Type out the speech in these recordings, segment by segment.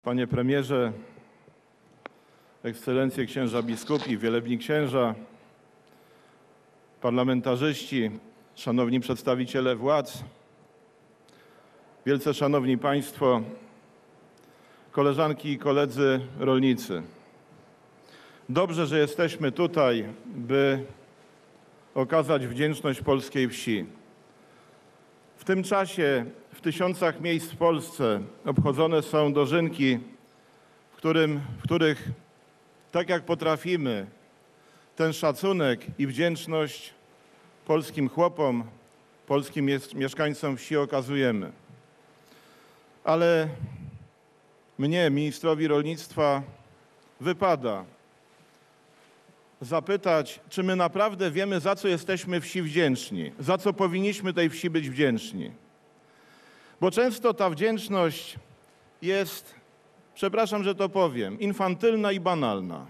Panie Premierze, Ekscelencje księża biskupi, wielebni księża, parlamentarzyści, szanowni przedstawiciele władz, wielce szanowni Państwo, koleżanki i koledzy rolnicy. Dobrze, że jesteśmy tutaj, by okazać wdzięczność polskiej wsi. W tym czasie w tysiącach miejsc w Polsce obchodzone są dożynki, w których, tak jak potrafimy, ten szacunek i wdzięczność polskim chłopom, polskim mieszkańcom wsi okazujemy. Ale mnie, ministrowi rolnictwa, wypada zapytać, czy my naprawdę wiemy, za co jesteśmy wsi wdzięczni, za co powinniśmy tej wsi być wdzięczni. Bo często ta wdzięczność jest, przepraszam, że to powiem, infantylna i banalna.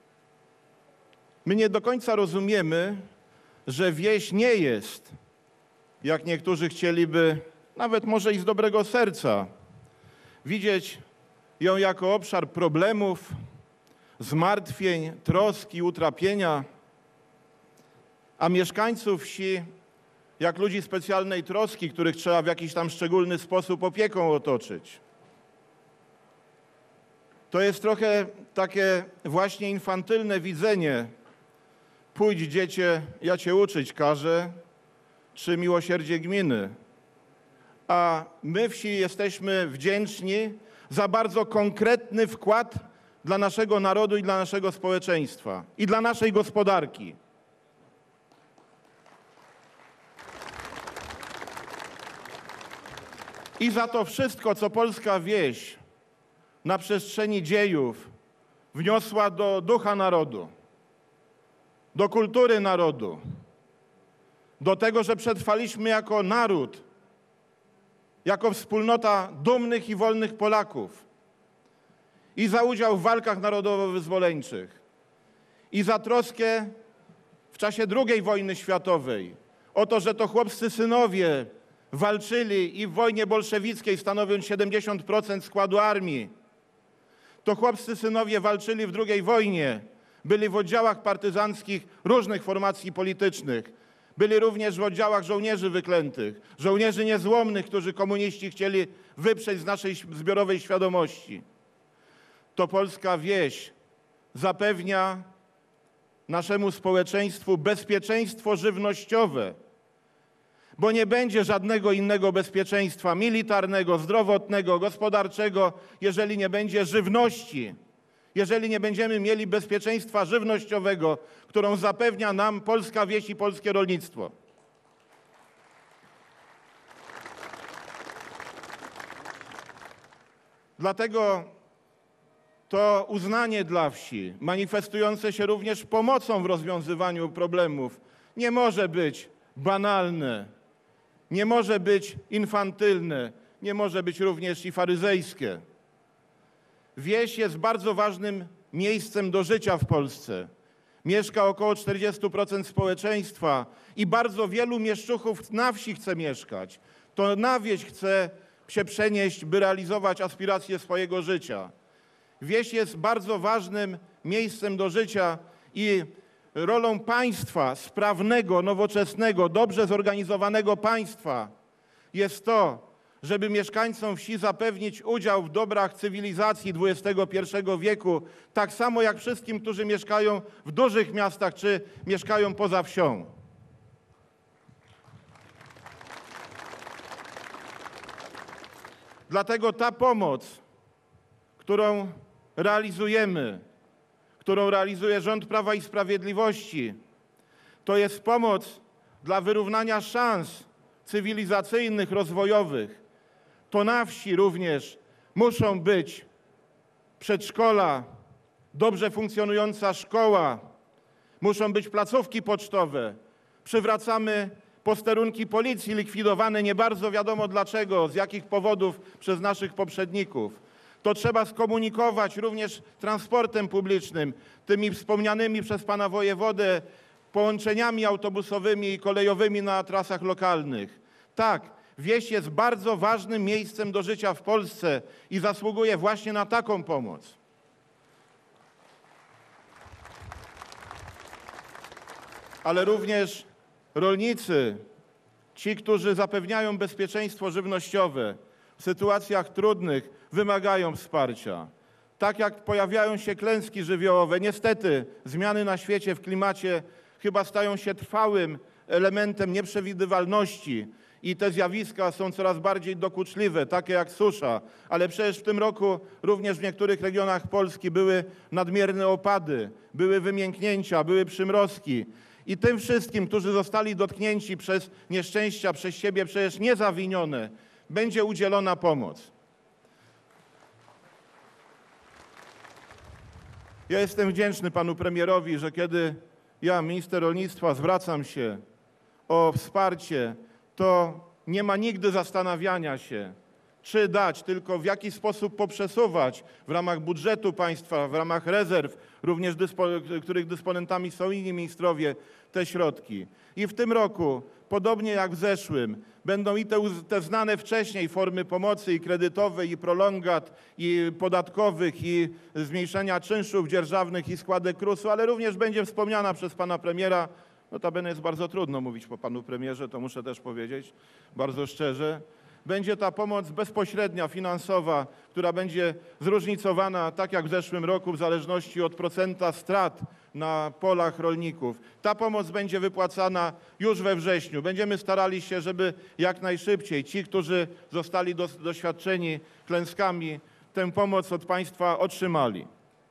My nie do końca rozumiemy, że wieś nie jest, jak niektórzy chcieliby, nawet może i z dobrego serca, widzieć ją jako obszar problemów, zmartwień, troski, utrapienia, a mieszkańców wsi jak ludzi specjalnej troski, których trzeba w jakiś tam szczególny sposób opieką otoczyć. To jest trochę takie właśnie infantylne widzenie: pójdź, dziecię, ja cię uczyć każę, czy miłosierdzie gminy. A my wsi jesteśmy wdzięczni za bardzo konkretny wkład dla naszego narodu i dla naszego społeczeństwa i dla naszej gospodarki. I za to wszystko, co polska wieś na przestrzeni dziejów wniosła do ducha narodu, do kultury narodu, do tego, że przetrwaliśmy jako naród, jako wspólnota dumnych i wolnych Polaków, i za udział w walkach narodowo-wyzwoleńczych, i za troskę w czasie II wojny światowej o to, że to chłopscy synowie walczyli i w wojnie bolszewickiej, stanowiąc 70% składu armii. To chłopscy synowie walczyli w II wojnie, byli w oddziałach partyzanckich różnych formacji politycznych. Byli również w oddziałach żołnierzy wyklętych, żołnierzy niezłomnych, którzy komuniści chcieli wyprzeć z naszej zbiorowej świadomości. To polska wieś zapewnia naszemu społeczeństwu bezpieczeństwo żywnościowe, bo nie będzie żadnego innego bezpieczeństwa militarnego, zdrowotnego, gospodarczego, jeżeli nie będzie żywności, jeżeli nie będziemy mieli bezpieczeństwa żywnościowego, którą zapewnia nam polska wieś i polskie rolnictwo. Dlatego to uznanie dla wsi, manifestujące się również pomocą w rozwiązywaniu problemów, nie może być banalne, nie może być infantylne, nie może być również i faryzejskie. Wieś jest bardzo ważnym miejscem do życia w Polsce. Mieszka około 40% społeczeństwa i bardzo wielu mieszczuchów na wsi chce mieszkać. To na wieś chce się przenieść, by realizować aspiracje swojego życia. Wieś jest bardzo ważnym miejscem do życia i rolą państwa, sprawnego, nowoczesnego, dobrze zorganizowanego państwa jest to, żeby mieszkańcom wsi zapewnić udział w dobrach cywilizacji XXI wieku, tak samo jak wszystkim, którzy mieszkają w dużych miastach czy mieszkają poza wsią. Dlatego ta pomoc, którą realizujemy, którą realizuje rząd Prawa i Sprawiedliwości, to jest pomoc dla wyrównania szans cywilizacyjnych, rozwojowych. To na wsi również muszą być przedszkola, dobrze funkcjonująca szkoła, muszą być placówki pocztowe. Przywracamy posterunki policji likwidowane nie bardzo wiadomo dlaczego, z jakich powodów przez naszych poprzedników. To trzeba skomunikować również transportem publicznym, tymi wspomnianymi przez pana wojewodę połączeniami autobusowymi i kolejowymi na trasach lokalnych. Tak, Wieś jest bardzo ważnym miejscem do życia w Polsce i zasługuje właśnie na taką pomoc. Ale również rolnicy, ci, którzy zapewniają bezpieczeństwo żywnościowe w sytuacjach trudnych, wymagają wsparcia. Tak jak pojawiają się klęski żywiołowe, niestety zmiany na świecie w klimacie chyba stają się trwałym elementem nieprzewidywalności i te zjawiska są coraz bardziej dokuczliwe, takie jak susza. Ale przecież w tym roku również w niektórych regionach Polski były nadmierne opady, były wymięknięcia, były przymrozki. I tym wszystkim, którzy zostali dotknięci przez nieszczęścia, przez siebie przecież niezawinione, będzie udzielona pomoc. Ja jestem wdzięczny panu premierowi, że kiedy ja, minister rolnictwa, zwracam się o wsparcie, to nie ma nigdy zastanawiania się, czy dać, tylko w jaki sposób poprzesuwać w ramach budżetu państwa, w ramach rezerw, również których dysponentami są inni ministrowie, te środki. I w tym roku, podobnie jak w zeszłym, będą i te znane wcześniej formy pomocy i kredytowej, i prolongat, i podatkowych, i zmniejszenia czynszów dzierżawnych i składek KRUS-u, ale również będzie wspomniana przez pana premiera. Notabene jest bardzo trudno mówić po panu premierze, to muszę też powiedzieć bardzo szczerze. Będzie ta pomoc bezpośrednia, finansowa, która będzie zróżnicowana, tak jak w zeszłym roku, w zależności od procenta strat na polach rolników. Ta pomoc będzie wypłacana już we wrześniu. Będziemy starali się, żeby jak najszybciej ci, którzy zostali doświadczeni klęskami, tę pomoc od państwa otrzymali.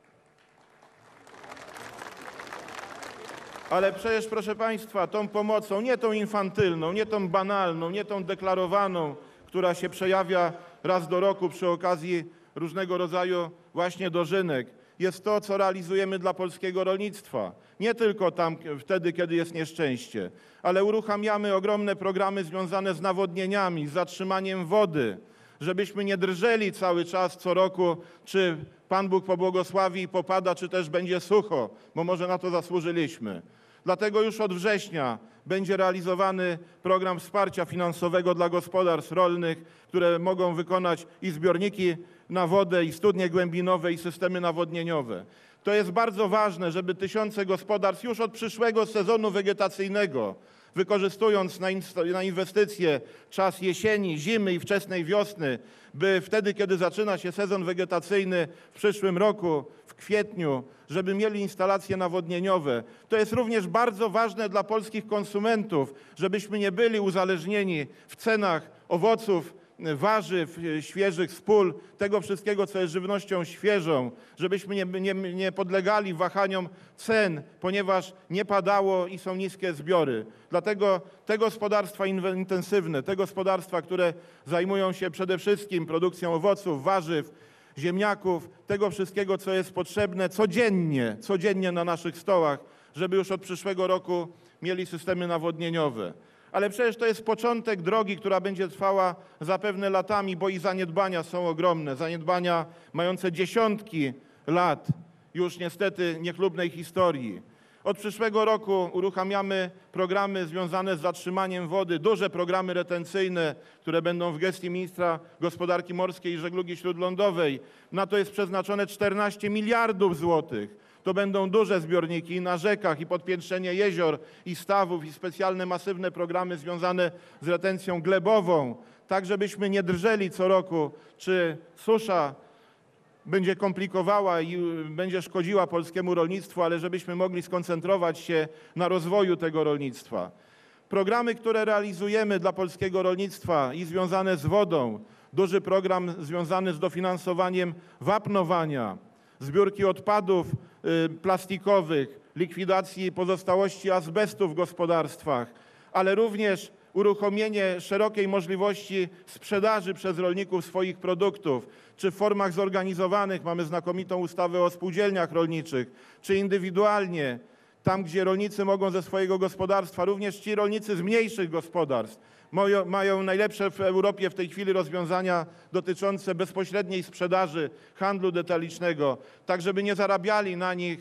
Ale przecież, proszę państwa, tą pomocą, nie tą infantylną, nie tą banalną, nie tą deklarowaną, która się przejawia raz do roku przy okazji różnego rodzaju właśnie dożynek, jest to, co realizujemy dla polskiego rolnictwa. Nie tylko wtedy, kiedy jest nieszczęście, ale uruchamiamy ogromne programy związane z nawodnieniami, z zatrzymaniem wody, żebyśmy nie drżeli cały czas co roku, czy Pan Bóg pobłogosławi i popada, czy też będzie sucho, bo może na to zasłużyliśmy. Dlatego już od września będzie realizowany program wsparcia finansowego dla gospodarstw rolnych, które mogą wykonać i zbiorniki na wodę, i studnie głębinowe, i systemy nawodnieniowe. To jest bardzo ważne, żeby tysiące gospodarstw już od przyszłego sezonu wegetacyjnego, wykorzystując na inwestycje czas jesieni, zimy i wczesnej wiosny, by wtedy, kiedy zaczyna się sezon wegetacyjny w przyszłym roku, w kwietniu, żeby mieli instalacje nawodnieniowe. To jest również bardzo ważne dla polskich konsumentów, żebyśmy nie byli uzależnieni w cenach owoców, warzyw świeżych z pól, tego wszystkiego, co jest żywnością świeżą, żebyśmy nie podlegali wahaniom cen, ponieważ nie padało i są niskie zbiory. Dlatego te gospodarstwa intensywne, te gospodarstwa, które zajmują się przede wszystkim produkcją owoców, warzyw, ziemniaków, tego wszystkiego, co jest potrzebne codziennie na naszych stołach, żeby już od przyszłego roku mieli systemy nawodnieniowe. Ale przecież to jest początek drogi, która będzie trwała zapewne latami, bo i zaniedbania są ogromne. Zaniedbania mające dziesiątki lat już niestety niechlubnej historii. Od przyszłego roku uruchamiamy programy związane z zatrzymaniem wody, duże programy retencyjne, które będą w gestii ministra gospodarki morskiej i żeglugi śródlądowej. Na to jest przeznaczone 14 miliardów złotych. To będą duże zbiorniki na rzekach i podpiętrzenie jezior i stawów i specjalne masywne programy związane z retencją glebową, tak żebyśmy nie drżeli co roku, czy susza będzie komplikowała i będzie szkodziła polskiemu rolnictwu, ale żebyśmy mogli skoncentrować się na rozwoju tego rolnictwa. Programy, które realizujemy dla polskiego rolnictwa i związane z wodą, duży program związany z dofinansowaniem wapnowania, zbiórki odpadów plastikowych, likwidacji pozostałości azbestu w gospodarstwach, ale również uruchomienie szerokiej możliwości sprzedaży przez rolników swoich produktów, czy w formach zorganizowanych, mamy znakomitą ustawę o spółdzielniach rolniczych, czy indywidualnie, tam gdzie rolnicy mogą ze swojego gospodarstwa, również ci rolnicy z mniejszych gospodarstw, mają najlepsze w Europie w tej chwili rozwiązania dotyczące bezpośredniej sprzedaży, handlu detalicznego, tak żeby nie zarabiali na nich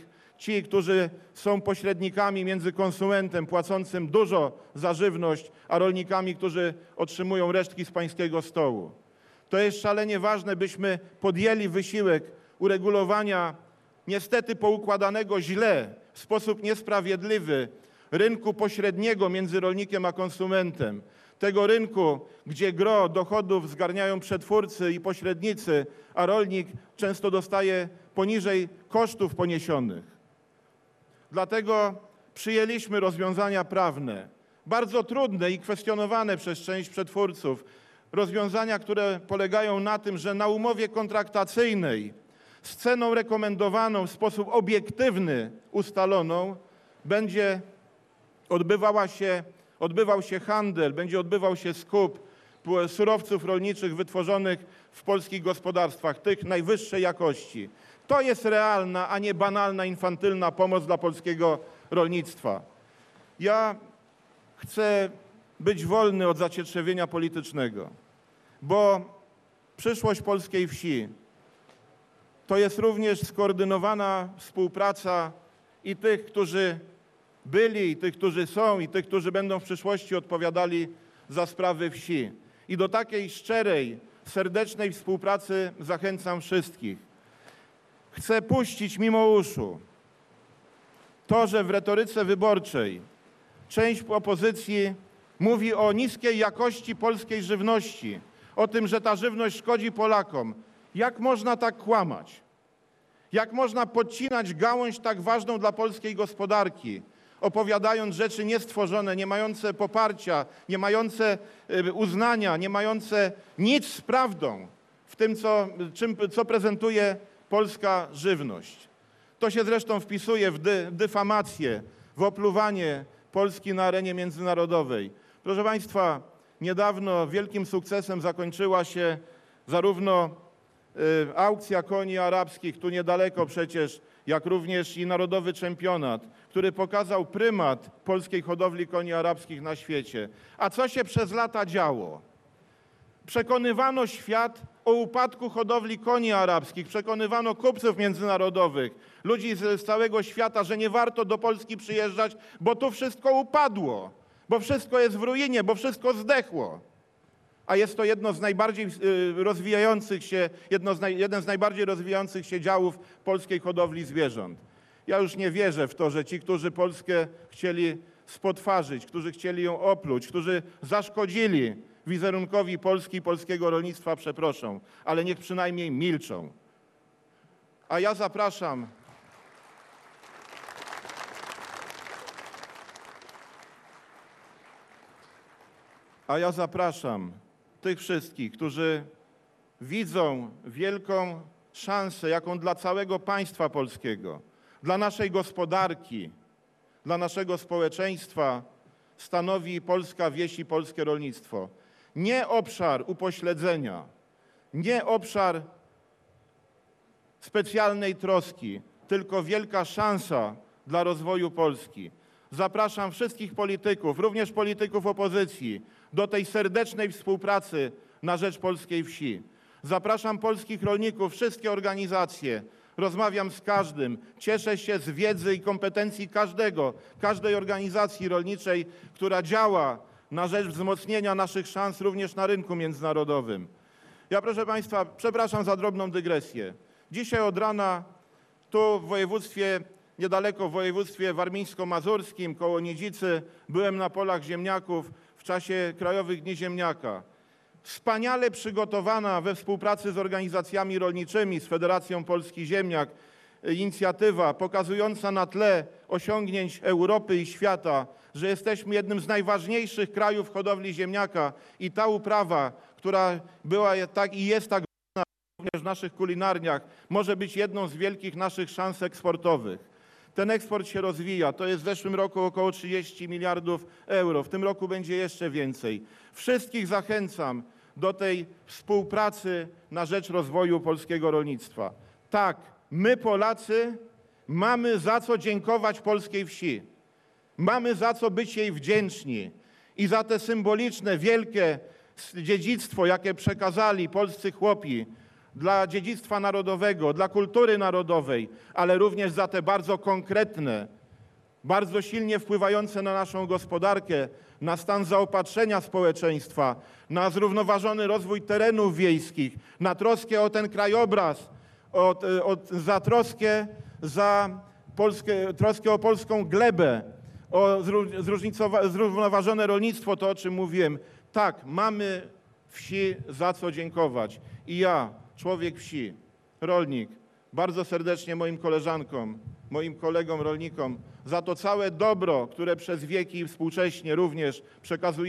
ci, którzy są pośrednikami między konsumentem płacącym dużo za żywność, a rolnikami, którzy otrzymują resztki z pańskiego stołu. To jest szalenie ważne, byśmy podjęli wysiłek uregulowania niestety poukładanego źle, w sposób niesprawiedliwy rynku pośredniego między rolnikiem a konsumentem. Tego rynku, gdzie gro dochodów zgarniają przetwórcy i pośrednicy, a rolnik często dostaje poniżej kosztów poniesionych. Dlatego przyjęliśmy rozwiązania prawne, bardzo trudne i kwestionowane przez część przetwórców. Rozwiązania, które polegają na tym, że na umowie kontraktacyjnej z ceną rekomendowaną w sposób obiektywny ustaloną będzie odbywał się handel, będzie odbywał się skup surowców rolniczych wytworzonych w polskich gospodarstwach, tych najwyższej jakości. To jest realna, a nie banalna, infantylna pomoc dla polskiego rolnictwa. Ja chcę być wolny od zacietrzewienia politycznego, bo przyszłość polskiej wsi to jest również skoordynowana współpraca i tych, którzy byli, i tych, którzy są, i tych, którzy będą w przyszłości odpowiadali za sprawy wsi. I do takiej szczerej, serdecznej współpracy zachęcam wszystkich. Chcę puścić mimo uszu to, że w retoryce wyborczej część opozycji mówi o niskiej jakości polskiej żywności, o tym, że ta żywność szkodzi Polakom. Jak można tak kłamać? Jak można podcinać gałąź tak ważną dla polskiej gospodarki, opowiadając rzeczy niestworzone, nie mające poparcia, nie mające uznania, nie mające nic z prawdą w tym, co prezentuje polska żywność. To się zresztą wpisuje w dyfamację, w opluwanie Polski na arenie międzynarodowej. Proszę Państwa, niedawno wielkim sukcesem zakończyła się zarówno aukcja koni arabskich, tu niedaleko przecież, jak również i narodowy czempionat, który pokazał prymat polskiej hodowli koni arabskich na świecie. A co się przez lata działo? Przekonywano świat o upadku hodowli koni arabskich, przekonywano kupców międzynarodowych, ludzi z całego świata, że nie warto do Polski przyjeżdżać, bo tu wszystko upadło, bo wszystko jest w ruinie, bo wszystko zdechło. A jest to jedno z najbardziej jeden z najbardziej rozwijających się działów polskiej hodowli zwierząt. Ja już nie wierzę w to, że ci, którzy Polskę chcieli spotwarzyć, którzy chcieli ją opluć, którzy zaszkodzili wizerunkowi Polski i polskiego rolnictwa, przeproszą, ale niech przynajmniej milczą. A ja zapraszam tych wszystkich, którzy widzą wielką szansę, jaką dla całego państwa polskiego, dla naszej gospodarki, dla naszego społeczeństwa stanowi polska wieś i polskie rolnictwo. Nie obszar upośledzenia, nie obszar specjalnej troski, tylko wielka szansa dla rozwoju Polski. Zapraszam wszystkich polityków, również polityków opozycji, do tej serdecznej współpracy na rzecz polskiej wsi. Zapraszam polskich rolników, wszystkie organizacje. Rozmawiam z każdym. Cieszę się z wiedzy i kompetencji każdej organizacji rolniczej, która działa na rzecz wzmocnienia naszych szans również na rynku międzynarodowym. Ja, proszę Państwa, przepraszam za drobną dygresję. Dzisiaj od rana tu w województwie, niedaleko w województwie warmińsko-mazurskim, koło Niedzicy, byłem na polach ziemniaków w czasie Krajowych Dni Ziemniaka. Wspaniale przygotowana we współpracy z organizacjami rolniczymi, z Federacją Polski Ziemniak, inicjatywa pokazująca na tle osiągnięć Europy i świata, że jesteśmy jednym z najważniejszych krajów hodowli ziemniaka i ta uprawa, która była tak i jest tak ważna również w naszych kulinarniach, może być jedną z wielkich naszych szans eksportowych. Ten eksport się rozwija. To jest w zeszłym roku około 30 miliardów euro. W tym roku będzie jeszcze więcej. Wszystkich zachęcam do tej współpracy na rzecz rozwoju polskiego rolnictwa. Tak, my Polacy mamy za co dziękować polskiej wsi. Mamy za co być jej wdzięczni i za te symboliczne, wielkie dziedzictwo, jakie przekazali polscy chłopi dla dziedzictwa narodowego, dla kultury narodowej, ale również za te bardzo konkretne, bardzo silnie wpływające na naszą gospodarkę, na stan zaopatrzenia społeczeństwa, na zrównoważony rozwój terenów wiejskich, na troskę o ten krajobraz, za troskę o polską glebę, o zrównoważone rolnictwo, to o czym mówiłem. Tak, mamy wsi za co dziękować. I ja, człowiek wsi, rolnik, bardzo serdecznie moim koleżankom, moim kolegom rolnikom za to całe dobro, które przez wieki i współcześnie również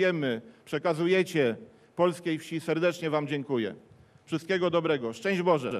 przekazujecie polskiej wsi, serdecznie wam dziękuję. Wszystkiego dobrego. Szczęść Boże.